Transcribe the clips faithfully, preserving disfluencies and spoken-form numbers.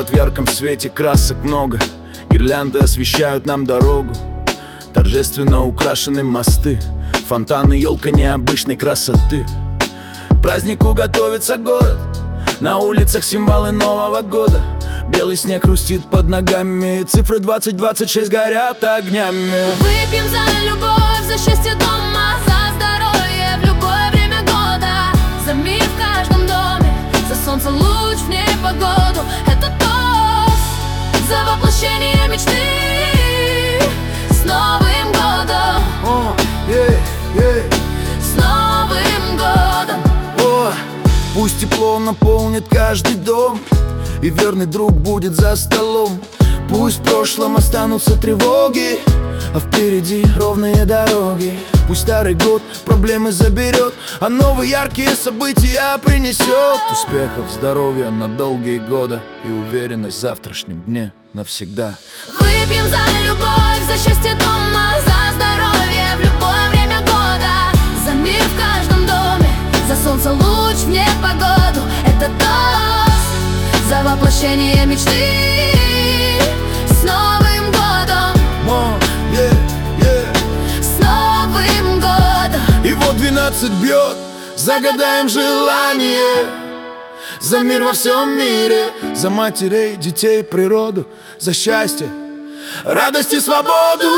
Город в ярком свете, красок много, гирлянды освещают нам дорогу. Торжественно украшены мосты, фонтаны, елка необычной красоты. К празднику готовится город, на улицах символы Нового года. Белый снег хрустит под ногами, цифры двадцать двадцать шесть горят огнями. Выпьем за любовь, за счастье дома, за здоровье в любое время года, за мир в каждом доме, за солнце луч в непогоду. Это тост за воплощение мечты. С Новым годом! О, ей, ей. С Новым годом! О, пусть тепло наполнит каждый дом, и верный друг будет за столом. Пусть в прошлом останутся тревоги, а впереди ровные дороги. Пусть старый год проблемы заберет, а новые яркие события принесет. Успехов, здоровья на долгие годы и уверенность в завтрашнем дне навсегда. Выпьем за любовь, за счастье дома, за здоровье в любое время года, за мир в каждом доме, за солнце луч в непогоду. Это тост за воплощение мечты. С Новым годом! Мо, е, е. С Новым годом! И вот двенадцать бьет, загадаем желание за мир во всем мире, за матерей, детей, природу, за счастье, радость и свободу.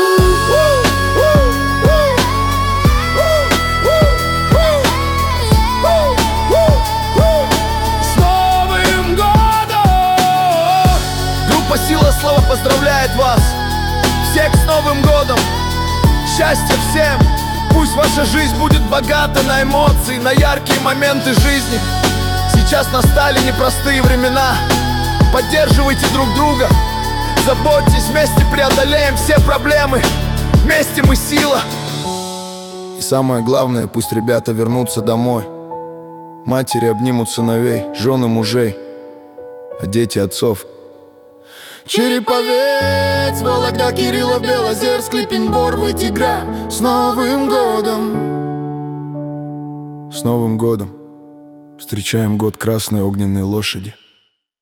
С Новым годом! Группа «Сила слова» поздравляет вас всех с Новым годом! Счастья всем! Пусть ваша жизнь будет богата на эмоции, на яркие моменты жизни. Сейчас настали непростые времена. Поддерживайте друг друга, заботьтесь, вместе преодолеем все проблемы. Вместе мы сила. И самое главное, пусть ребята вернутся домой. Матери обнимут сыновей, жены мужей, а дети отцов. Череповец, Вологда, Кириллов, Белозерск, Липень, Бор, Вытигра. С Новым годом! С Новым годом! Встречаем год красной огненной лошади.